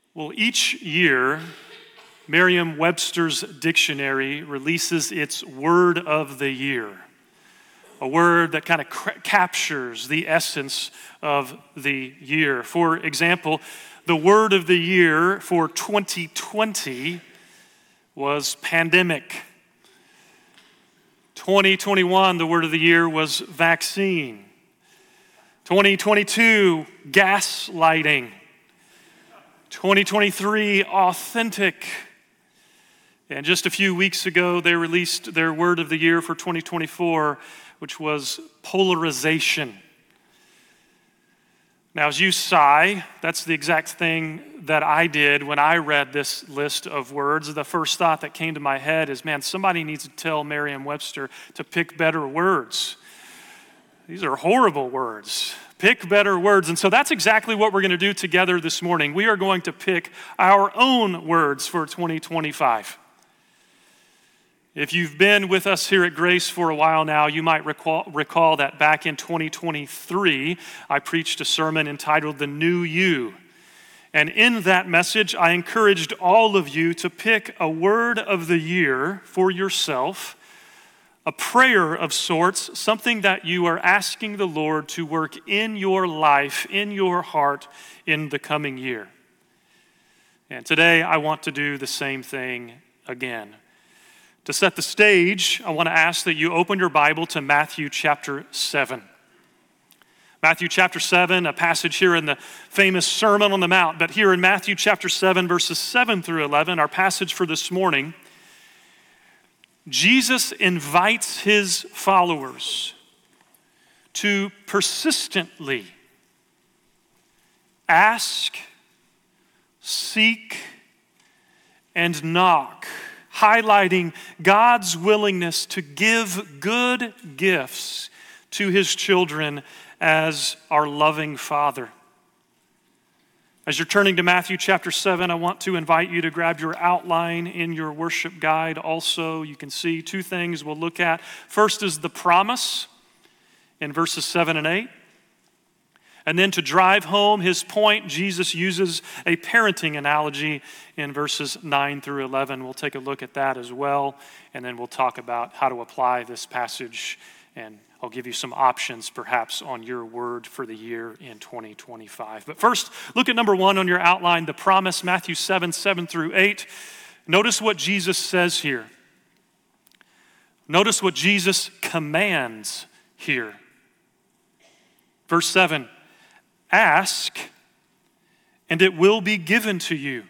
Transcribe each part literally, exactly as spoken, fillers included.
Well, each year, Merriam-Webster's dictionary releases its word of the year, a word that kind of cr- captures the essence of the year. For example, the word of the year for twenty twenty was pandemic. twenty twenty-one, the word of the year was vaccine. twenty twenty-two, gaslighting. twenty twenty-three, authentic. And just a few weeks ago, they released their word of the year for twenty twenty-four, which was polarization. Now, as you sigh, that's the exact thing that I did when I read this list of words. The first thought that came to my head is, man, somebody needs to tell Merriam-Webster to pick better words. These are horrible words. Pick better words. And so that's exactly what we're going to do together this morning. We are going to pick our own words for twenty twenty-five. If you've been with us here at Grace for a while now, you might recall, recall that back in twenty twenty-three, I preached a sermon entitled The New You. And in that message, I encouraged all of you to pick a word of the year for yourself, a prayer of sorts, something that you are asking the Lord to work in your life, in your heart, in the coming year. And today, I want to do the same thing again. To set the stage, I want to ask that you open your Bible to Matthew chapter seven. Matthew chapter seven, a passage here in the famous Sermon on the Mount, but here in Matthew chapter seven, verses seven through eleven, our passage for this morning, Jesus invites his followers to persistently ask, seek, and knock, highlighting God's willingness to give good gifts to his children as our loving Father. As you're turning to Matthew chapter seven, I want to invite you to grab your outline in your worship guide. Also, you can see two things we'll look at. First is the promise in verses seven and eight. And then to drive home his point, Jesus uses a parenting analogy in verses nine through eleven. We'll take a look at that as well, and then we'll talk about how to apply this passage, and I'll give you some options perhaps on your word for the year in twenty twenty-five. But first, look at number one on your outline, the promise, Matthew seven, seven through eight. Notice what Jesus says here. Notice what Jesus commands here. Verse seven, ask, and it will be given to you.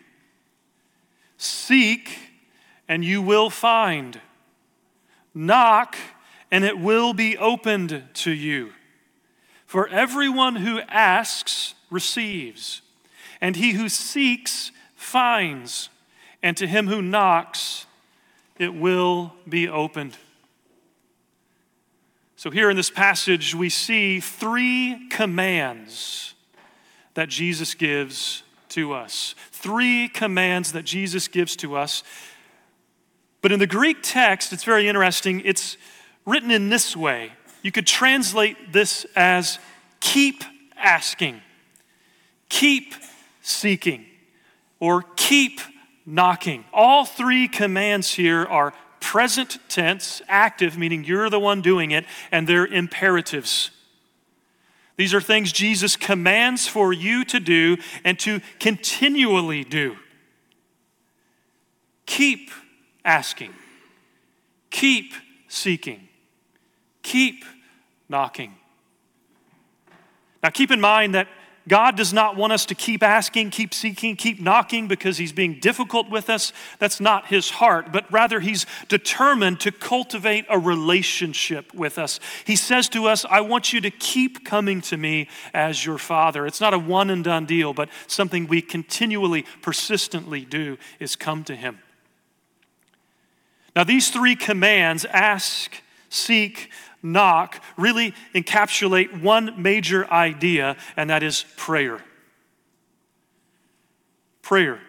Seek, and you will find. Knock, and it will be opened to you. For everyone who asks receives, and he who seeks finds, and to him who knocks it will be opened. So here in this passage, we see three commands that Jesus gives to us. Three commands that Jesus gives to us. But in the Greek text, it's very interesting. It's written in this way. You could translate this as keep asking, keep seeking, or keep knocking. All three commands here are present tense, active, meaning you're the one doing it, and they're imperatives. These are things Jesus commands for you to do and to continually do. Keep asking. Keep seeking. Keep knocking. Now keep in mind that God does not want us to keep asking, keep seeking, keep knocking because he's being difficult with us. That's not his heart, but rather he's determined to cultivate a relationship with us. He says to us, I want you to keep coming to me as your Father. It's not a one and done deal, but something we continually, persistently do is come to him. Now these three commands, ask, seek, knock, really encapsulate one major idea, and that is prayer. Prayer.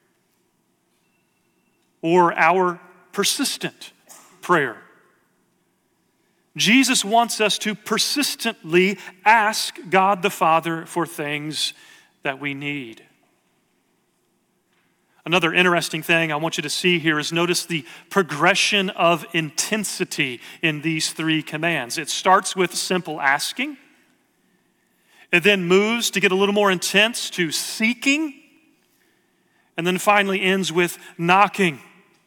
Or our persistent prayer. Jesus wants us to persistently ask God the Father for things that we need. Another interesting thing I want you to see here is notice the progression of intensity in these three commands. It starts with simple asking. It then moves to get a little more intense to seeking. And then finally ends with knocking.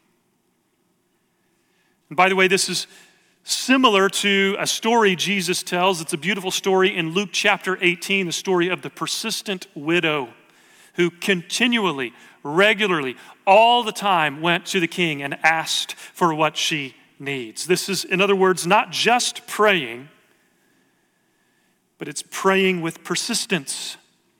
And by the way, this is similar to a story Jesus tells. It's a beautiful story in Luke chapter eighteen, the story of the persistent widow who continually, regularly, all the time went to the king and asked for what she needs. This is, in other words, not just praying, but it's praying with persistence.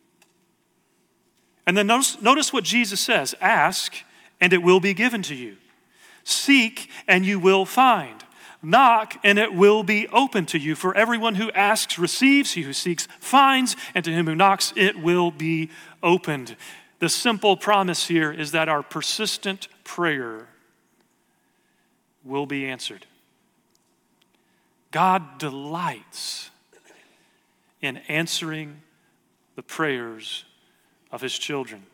And then notice, notice what Jesus says, ask and it will be given to you. Seek and you will find. Knock and it will be open to you. For everyone who asks receives, he who seeks finds, and to him who knocks it will be opened. The simple promise here is that our persistent prayer will be answered. God delights in answering the prayers of his children.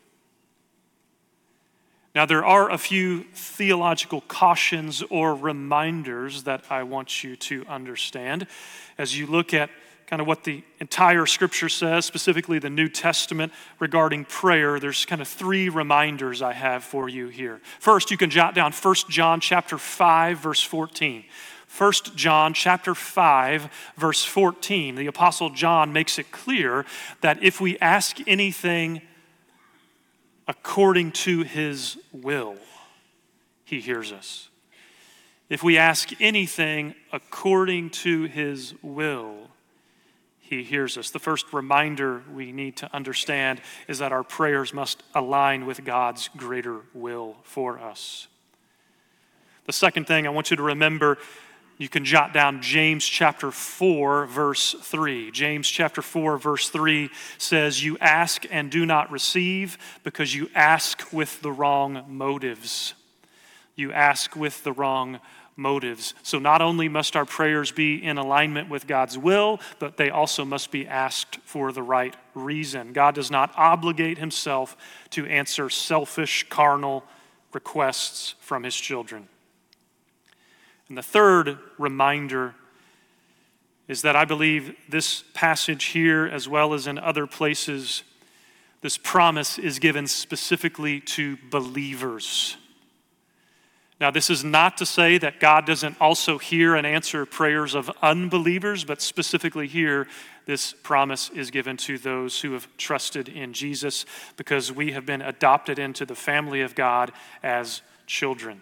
Now, there are a few theological cautions or reminders that I want you to understand as you look at kind of what the entire Scripture says, specifically the New Testament regarding prayer. There's kind of three reminders I have for you here. First, you can jot down First John chapter five, verse fourteen. First John chapter five, verse fourteen. The Apostle John makes it clear that if we ask anything according to his will, he hears us. If we ask anything according to his will, he hears us. The first reminder we need to understand is that our prayers must align with God's greater will for us. The second thing I want you to remember, you can jot down James chapter four, verse three. James chapter four, verse three says, you ask and do not receive because you ask with the wrong motives. You ask with the wrong motives. So not only must our prayers be in alignment with God's will, but they also must be asked for the right reason. God does not obligate himself to answer selfish, carnal requests from his children. And the third reminder is that I believe this passage here, as well as in other places, this promise is given specifically to believers. Now, this is not to say that God doesn't also hear and answer prayers of unbelievers, but specifically here, this promise is given to those who have trusted in Jesus because we have been adopted into the family of God as children.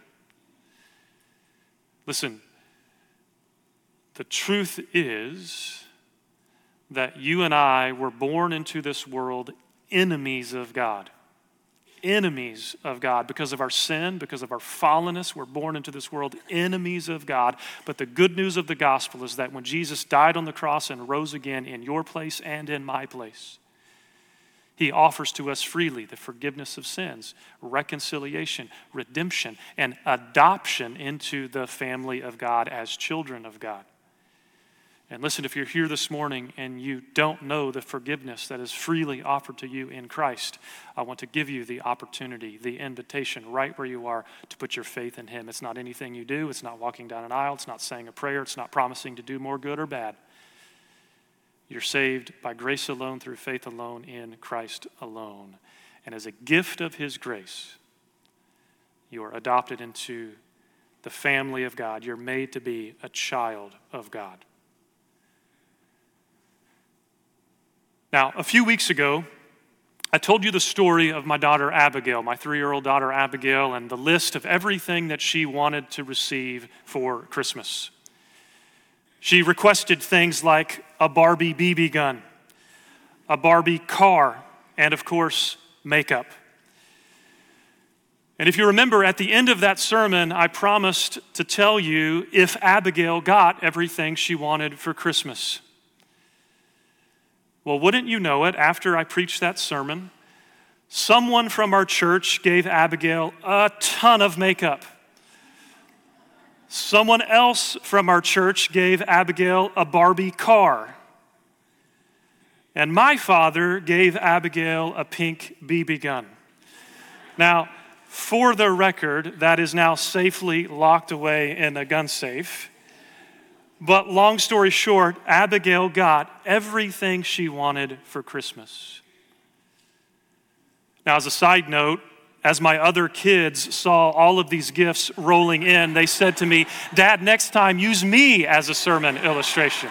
Listen, the truth is that you and I were born into this world enemies of God. Enemies of God because of our sin, because of our fallenness. We're born into this world enemies of God. But the good news of the gospel is that when Jesus died on the cross and rose again in your place and in my place, he offers to us freely the forgiveness of sins, reconciliation, redemption, and adoption into the family of God as children of God. And listen, if you're here this morning and you don't know the forgiveness that is freely offered to you in Christ, I want to give you the opportunity, the invitation right where you are to put your faith in him. It's not anything you do. It's not walking down an aisle. It's not saying a prayer. It's not promising to do more good or bad. You're saved by grace alone, through faith alone, in Christ alone. And as a gift of his grace, you are adopted into the family of God. You're made to be a child of God. Now, a few weeks ago, I told you the story of my daughter Abigail, my three-year-old daughter Abigail, and the list of everything that she wanted to receive for Christmas. She requested things like a Barbie B B gun, a Barbie car, and of course, makeup. And if you remember, at the end of that sermon, I promised to tell you if Abigail got everything she wanted for Christmas. Well, wouldn't you know it, after I preached that sermon, someone from our church gave Abigail a ton of makeup. Someone else from our church gave Abigail a Barbie car. And my father gave Abigail a pink B B gun. Now, For the record, that is now safely locked away in a gun safe. But long story short, Abigail got everything she wanted for Christmas. Now, as a side note, as my other kids saw all of these gifts rolling in, they said to me, "Dad, next time use me as a sermon illustration."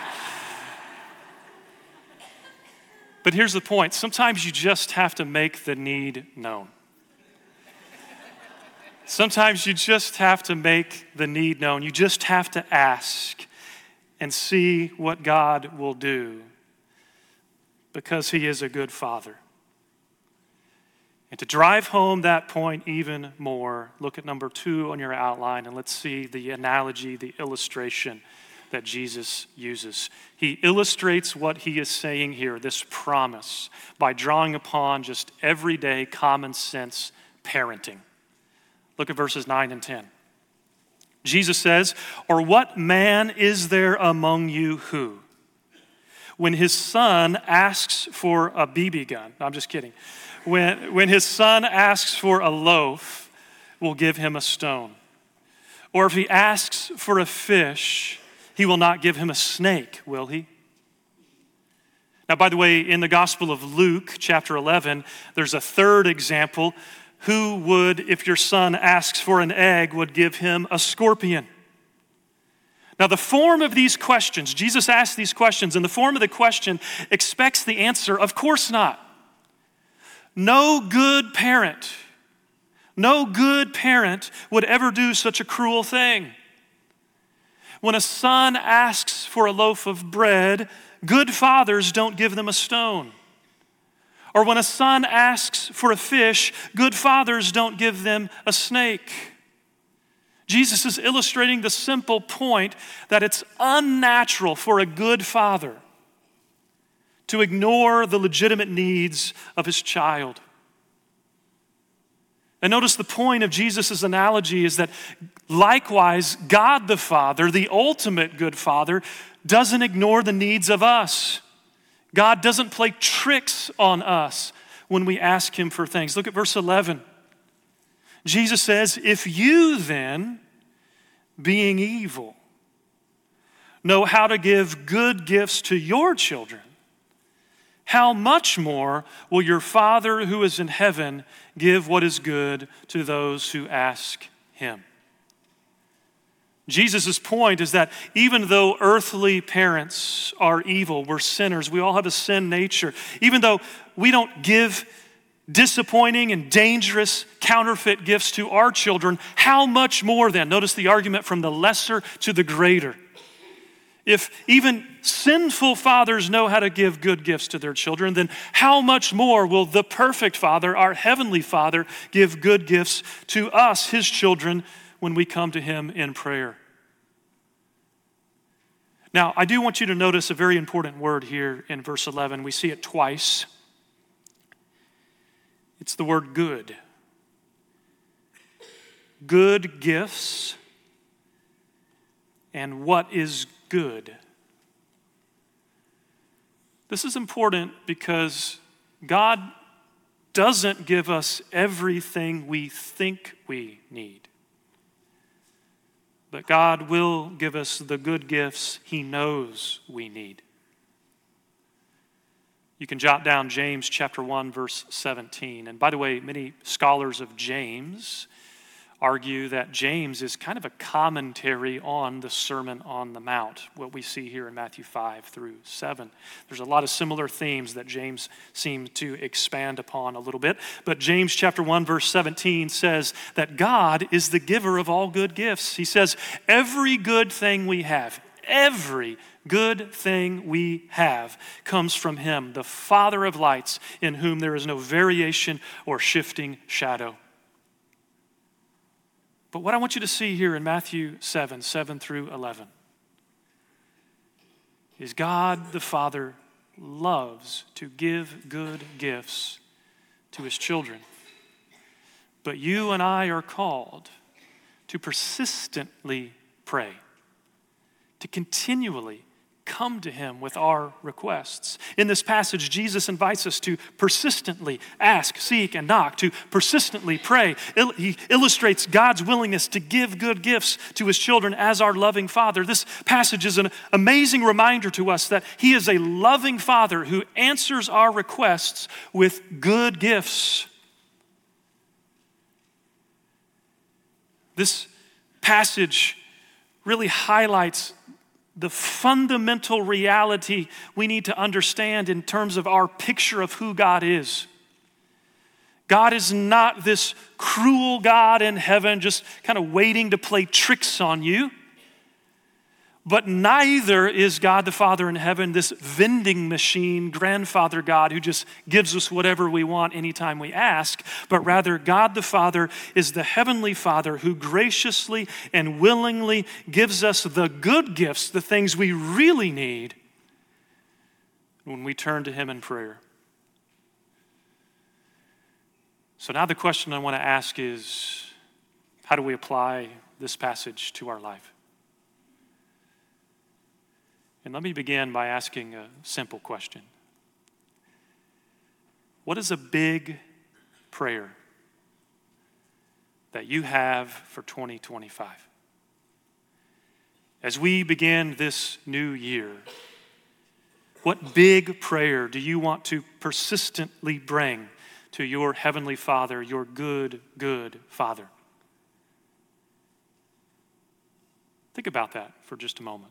But here's the point. Sometimes you just have to make the need known. Sometimes you just have to make the need known. You just have to ask and see what God will do, because he is a good father. And to drive home that point even more, look at number two on your outline, and let's see the analogy, the illustration that Jesus uses. He illustrates what he is saying here, this promise, by drawing upon just everyday common sense parenting. Look at verses nine and ten. Jesus says, "Or what man is there among you who, when his son asks for a B B gun," no, I'm just kidding, when, when his son asks for a loaf, will give him a stone? Or if he asks for a fish, he will not give him a snake, will he? Now, by the way, in the Gospel of Luke, chapter eleven, there's a third example. Who would, if your son asks for an egg, would give him a scorpion? Now, the form of these questions, Jesus asks these questions, and the form of the question expects the answer, of course not. No good parent, no good parent would ever do such a cruel thing. When a son asks for a loaf of bread, good fathers don't give them a stone. Or when a son asks for a fish, good fathers don't give them a snake. Jesus is illustrating the simple point that it's unnatural for a good father to ignore the legitimate needs of his child. And notice the point of Jesus' analogy is that likewise, God the Father, the ultimate good father, doesn't ignore the needs of us. God doesn't play tricks on us when we ask him for things. Look at verse eleven. Jesus says, "If you then, being evil, know how to give good gifts to your children, how much more will your Father who is in heaven give what is good to those who ask him?" Jesus' point is that even though earthly parents are evil, we're sinners, we all have a sin nature, even though we don't give disappointing and dangerous counterfeit gifts to our children, how much more then? Notice the argument from the lesser to the greater. If even sinful fathers know how to give good gifts to their children, then how much more will the perfect Father, our heavenly Father, give good gifts to us, his children, when we come to him in prayer? Now, I do want you to notice a very important word here in verse eleven. We see it twice. It's the word good. Good gifts and what is good. This is important because God doesn't give us everything we think we need. But God will give us the good gifts he knows we need. You can jot down James chapter one, verse seventeen. And by the way, many scholars of James argue that James is kind of a commentary on the Sermon on the Mount, what we see here in Matthew five through seven. There's a lot of similar themes that James seems to expand upon a little bit. But James chapter one, verse seventeen says that God is the giver of all good gifts. He says, every good thing we have, every good thing we have comes from him, the Father of lights, in whom there is no variation or shifting shadow. But what I want you to see here in Matthew seven, seven through eleven, is God the Father loves to give good gifts to his children. But you and I are called to persistently pray, to continually, come to him with our requests. In this passage, Jesus invites us to persistently ask, seek, and knock, to persistently pray. He illustrates God's willingness to give good gifts to his children as our loving Father. This passage is an amazing reminder to us that he is a loving Father who answers our requests with good gifts. This passage really highlights the fundamental reality we need to understand in terms of our picture of who God is. God is not this cruel God in heaven just kind of waiting to play tricks on you. But neither is God the Father in heaven this vending machine grandfather God who just gives us whatever we want anytime we ask. But rather, God the Father is the heavenly Father who graciously and willingly gives us the good gifts, the things we really need when we turn to him in prayer. So now the question I want to ask is, how do we apply this passage to our life? And let me begin by asking a simple question. What is a big prayer that you have for twenty twenty-five? As we begin this new year, what big prayer do you want to persistently bring to your heavenly Father, your good, good Father? Think about that for just a moment.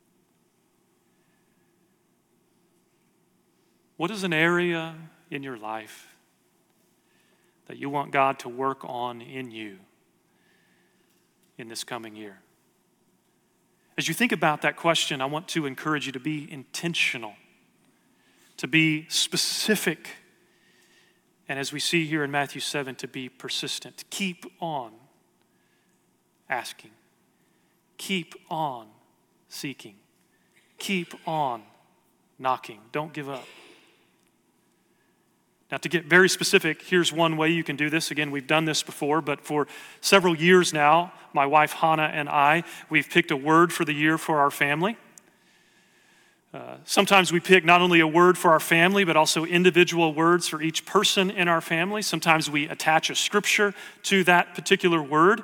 What is an area in your life that you want God to work on in you in this coming year? As you think about that question, I want to encourage you to be intentional, to be specific, and as we see here in Matthew seven, to be persistent. Keep on asking. Keep on seeking. Keep on knocking. Don't give up. Now, to get very specific, here's one way you can do this. Again, we've done this before, but for several years now, my wife Hannah and I, we've picked a word for the year for our family. Uh, sometimes we pick not only a word for our family, but also individual words for each person in our family. Sometimes we attach a scripture to that particular word.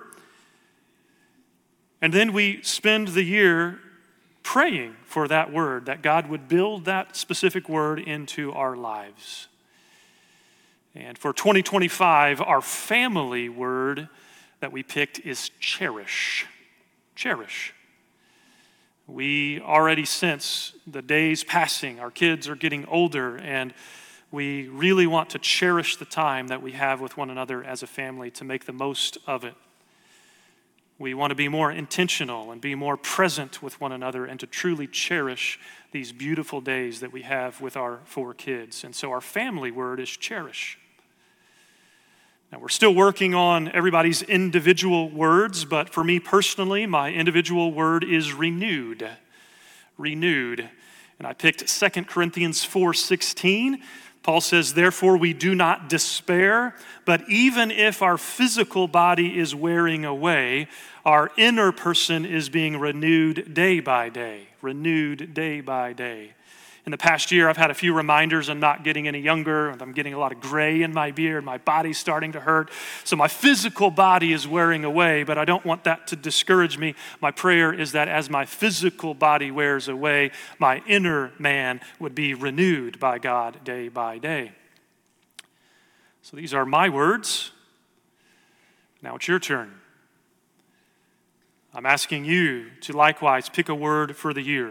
And then we spend the year praying for that word, that God would build that specific word into our lives. And for twenty twenty-five, our family word that we picked is cherish. Cherish. We already sense the days passing. Our kids are getting older, and we really want to cherish the time that we have with one another as a family to make the most of it. We want to be more intentional and be more present with one another and to truly cherish these beautiful days that we have with our four kids. And so our family word is cherish. Now, we're still working on everybody's individual words, but for me personally, my individual word is renewed. Renewed. And I picked Second Corinthians four sixteen. Paul says, therefore we do not despair, but even if our physical body is wearing away, our inner person is being renewed day by day. Renewed day by day. In the past year, I've had a few reminders I'm not getting any younger, and I'm getting a lot of gray in my beard, my body's starting to hurt. So my physical body is wearing away, but I don't want that to discourage me. My prayer is that as my physical body wears away, my inner man would be renewed by God day by day. So these are my words. Now it's your turn. I'm asking you to likewise pick a word for the year.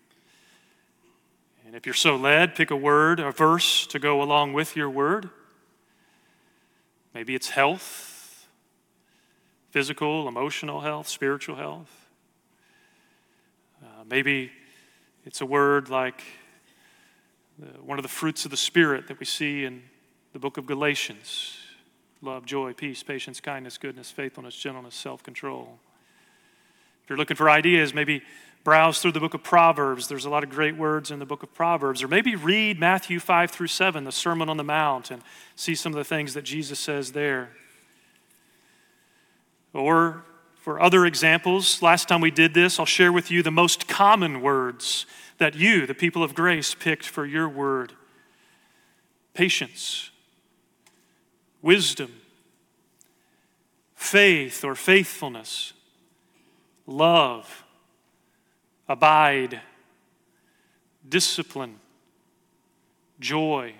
And if you're so led, pick a word, a verse to go along with your word. Maybe it's health, physical, emotional health, spiritual health. Uh, maybe it's a word like the, one of the fruits of the Spirit that we see in the book of Galatians. Love, joy, peace, patience, kindness, goodness, faithfulness, gentleness, self-control. If you're looking for ideas, maybe browse through the book of Proverbs. There's a lot of great words in the book of Proverbs. Or maybe read Matthew five through seven, the Sermon on the Mount, and see some of the things that Jesus says there. Or for other examples, last time we did this, I'll share with you the most common words that you, the people of Grace, picked for your word. Patience, wisdom, faith or faithfulness, love, abide, discipline, joy,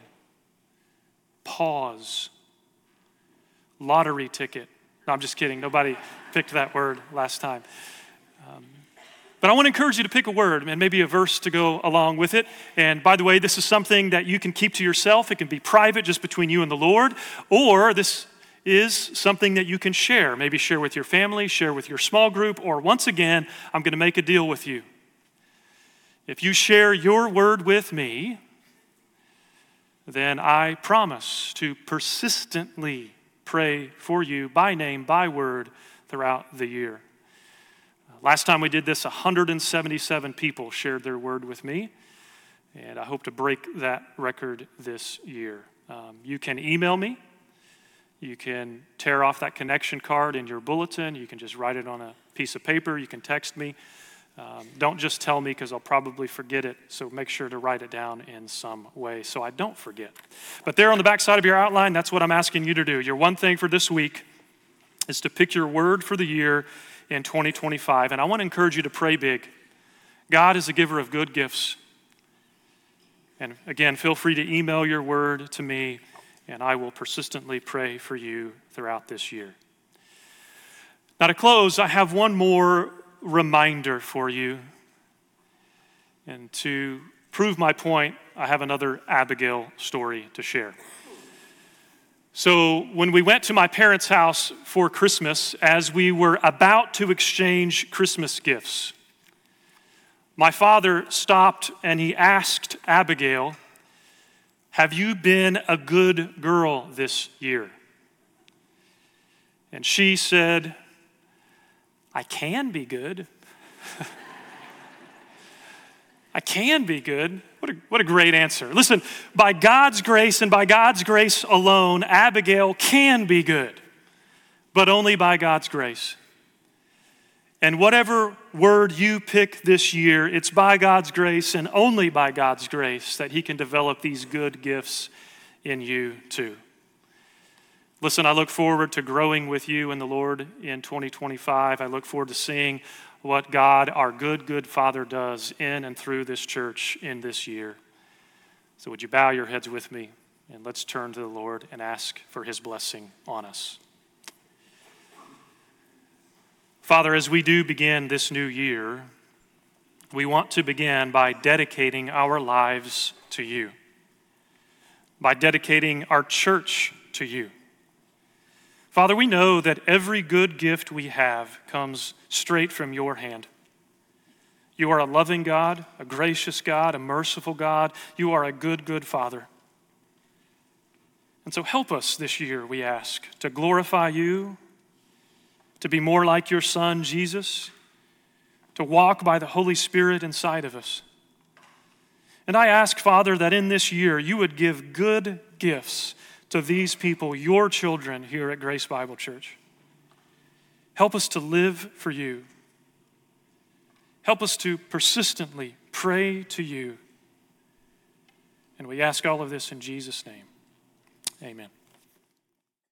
pause, lottery ticket. No, I'm just kidding. Nobody picked that word last time. Um, but I want to encourage you to pick a word and maybe a verse to go along with it. And by the way, this is something that you can keep to yourself. It can be private, just between you and the Lord. Or this is something that you can share. Maybe share with your family, share with your small group. Or once again, I'm going to make a deal with you. If you share your word with me, then I promise to persistently pray for you by name, by word, throughout the year. Last time we did this, one hundred seventy-seven people shared their word with me, and I hope to break that record this year. Um, you can email me. You can tear off that connection card in your bulletin. You can just write it on a piece of paper. You can text me. Um, don't just tell me, because I'll probably forget it, so make sure to write it down in some way so I don't forget. But there on the back side of your outline, that's what I'm asking you to do. Your one thing for this week is to pick your word for the year in twenty twenty-five. And I want to encourage you to pray big. God is a giver of good gifts. And again, feel free to email your word to me, and I will persistently pray for you throughout this year. Now, to close, I have one more reminder for you. And to prove my point, I have another Abigail story to share. So when we went to my parents' house for Christmas, as we were about to exchange Christmas gifts, my father stopped and he asked Abigail, "Have you been a good girl this year?" And she said, "I can be good." I can be good. What a, what a great answer. Listen, by God's grace and by God's grace alone, Abigail can be good, but only by God's grace. And whatever word you pick this year, it's by God's grace and only by God's grace that he can develop these good gifts in you too. Listen, I look forward to growing with you in the Lord in twenty twenty-five. I look forward to seeing what God, our good, good Father, does in and through this church in this year. So would you bow your heads with me, and let's turn to the Lord and ask for his blessing on us. Father, as we do begin this new year, we want to begin by dedicating our lives to you, by dedicating our church to you. Father, we know that every good gift we have comes straight from your hand. You are a loving God, a gracious God, a merciful God. You are a good, good Father. And so help us this year, we ask, to glorify you, to be more like your Son, Jesus, to walk by the Holy Spirit inside of us. And I ask, Father, that in this year you would give good gifts to these people, your children here at Grace Bible Church. Help us to live for you. Help us to persistently pray to you. And we ask all of this in Jesus' name. Amen.